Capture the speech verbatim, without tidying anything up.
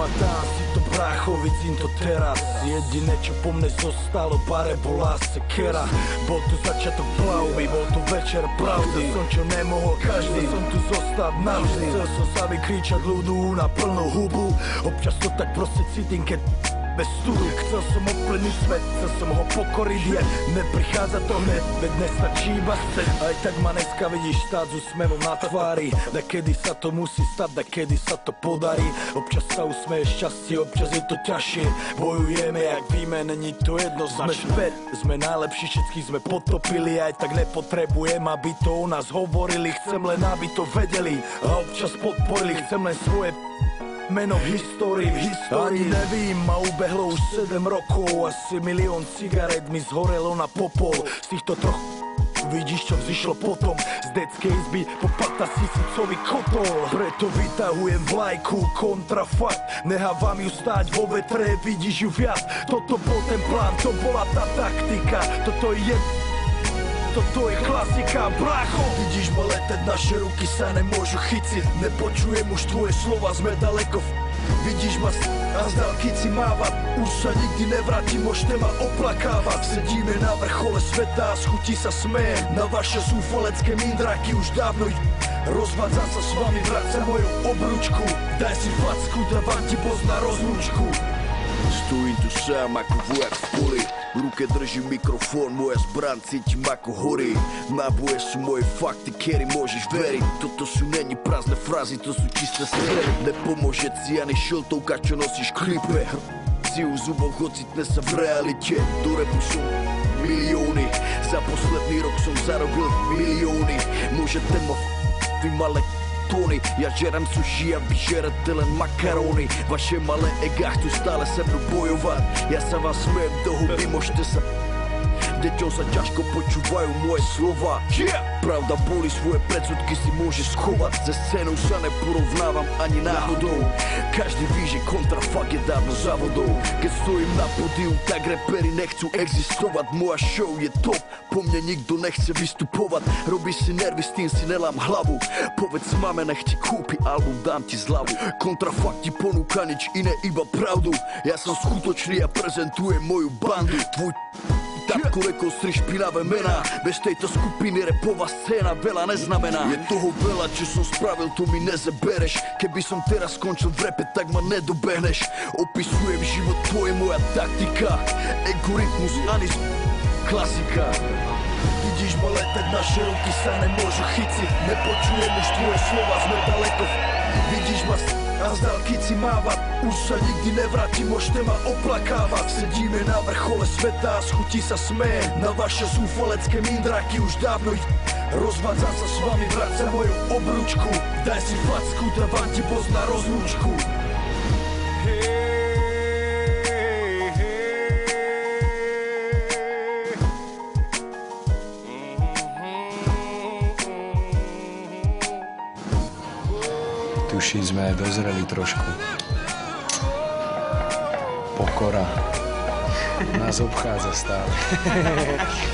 Pamätám si to, brácho, vidím to teraz. Jediné, čo po mne zostalo, bare bola sekera. Bol tu začiatok plavby, bol tu večer pravdy. Som čo nemohol každý, som tu zostať navždy. Chcel som sa vykričať ľudu na plnú hubu. Občas to tak proste cítim, keď bez studu. Chcel som ovplyvniť svet, chcel som ho pokoriť, je neprichádza to hneď, veď nestačí iba chceť. Aj tak ma dneska vidíš stáť s úsmevom na tvári. Da kedy sa to musí stať, da kedy sa to podarí. Občas sa usmeješ šťastie, občas je to ťažšie. Bojujeme jak víme, není to jednoznačné. Sme späť, sme najlepší, všetkých sme potopili. Aj tak nepotrebujem, aby to o nás hovorili. Chcem len, aby to vedeli a občas podporili. Chcem len svoje meno v histórii, v histórii. Ani nevím, ma ubehlo už sedem rokov. Asi milión cigaret mi zhorelo na popol. Z týchto troch vidíš, čo vzýšlo potom. Z detskej izby po päťtisícový kotol. Preto vytahujem vlajku kontrafakt. Nechávam ju stáť vo vetre, vidíš ju viac. Toto bol ten plán, to bola tá taktika. Toto je... Toto je klasika, brácho. Vidíš ma letať, naše ruky sa nemôžu chyciť. Nepočujem už tvoje slova, sme daleko. Vidíš ma a z dálky si mávať. Už sa nikdy nevrátim, môžete ma oplakávať. Sedíme na vrchole sveta a z chutí sa smejem. Na vaše zúfalecké mindráky už dávno j... Rozvádzam sa s vami, vráť sa moju obručku. Daj si facku, dávam ti boz na rozlúčku. Stojím tu sám ako vojak v poli. V ruke držím mikrofón, moja zbraň cítim ako horí. Náboje sú moje fakty, kedy môžeš veriť. Toto sú není prázdne frázy, to sú čisté smery. Nepomôže ci ani šiltovka, čo nosíš klipe. Si u zubov, ocitne sa v realite. Do repu som milióny, za posledný rok som zarobil milióny. Môžete ma f***y malé tóny. Ja žerám sushi a vy žerete len makaróny. Vaše malé ega chcú stále se mnou bojovať. Ja sa vám smejem do huby, môžete sa... Deťom sa ťažko počúvajú moje slova. Pravda boli, svoje predsudky si môžeš schovať. Ze scénou sa neporovnávam ani náhodou. Každý ví, že kontrafakt je dávno závodou. Keď stojím na pódiu, tak reperi nechcú existovať. Moja show je top, po mne nikto nechce vystupovať. Robíš si nervy, s tým si nelám hlavu. Povedz mame, nech ti kúpi album, dám ti zľavu. Kontrafakt ti ponúka nič iné, iba pravdu. Ja som skutočný a prezentujem moju bandu. Tvoj Tapko rekol stri špinavé mená. Bez tejto skupiny repová scéna veľa neznamená. Je toho veľa, čo som spravil, to mi nezebereš. Keby som teraz skončil v repe, tak ma nedobehneš. Opisujem život, to je moja taktika. Egoritmus, ani z... klasika. Vidíš ma letať, naše ruky sa nemôžu chyciť. Nepočujem už tvoje slova, sme daleko. Vidíš ma a z dálky si mávať. Už sa nikdy nevrátim, môžete ma oplakávať. Sedíme na vrchole sveta a z chutí sa smejem. Na vaše zúfalecké mindráky už dávno j... Rozvádzam sa s vami, vráť sa moju obručku. Daj si facku, dávam ti boz na rozlúčku. Tuším, sme dozreli trošku. Pokora nás obchádza stále.